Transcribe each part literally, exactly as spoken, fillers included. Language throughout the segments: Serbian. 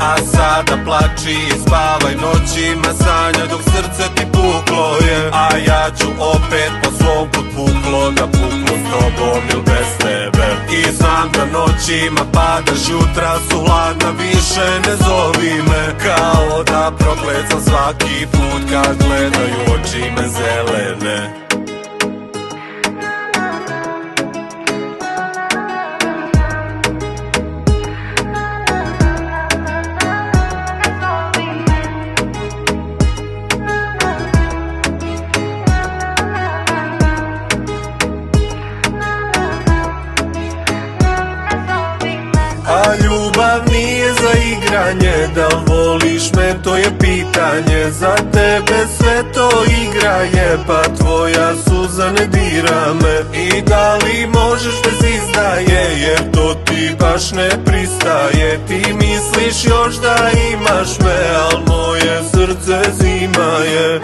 A sada plači i spavaj noćima, sanja dok srce ti puklo je. A ja ću opet po svom put puklo, da puklo s tobom il bez tebe. I znam da noćima padaš, jutra su hladna, više ne zovi me. Kao da prokletam svaki put kad gledaju oči me zelene. A ljubav nije za igranje, da li voliš me, to je pitanje. Za tebe sve to igra je, pa tvoja suza ne dira me. I da li možeš bez izdaje, jer to ti baš ne pristaje. Ti misliš još da imaš me, al moje srce zima je.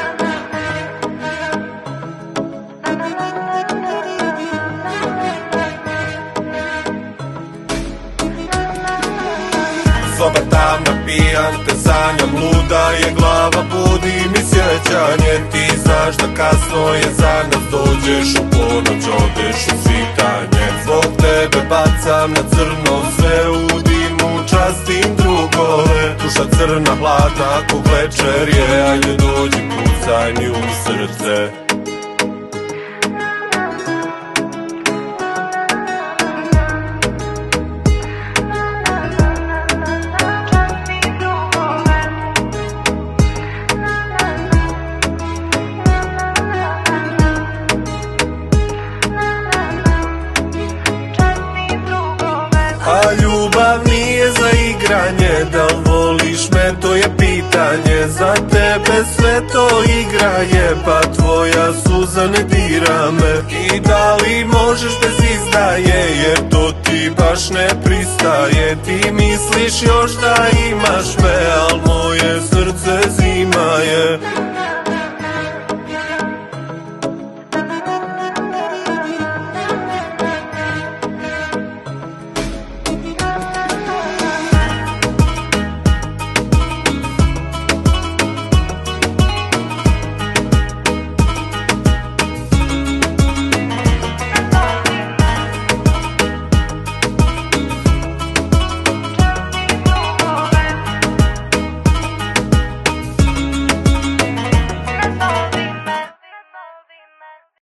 Soba tamna, pijan te sanjam, luda je glava, budi mi sjećanje. Ti znaš da kasno je za nas, dođeš u ponoć, odeš u svitanje. Zbog tebe bacam na crno, sve u dimu častim drugove. Duša crna, hladna ko večer je, ajde dođi pucaj mi u srce. A ljubav nije za igranje, da li voliš me, to je pitanje. Za tebe sve to igra je, pa tvoja suza ne dira me. I da li možeš bez izdaje, jer to ti baš ne pristaje. Ti misliš još da imaš me, al moje srce zima je.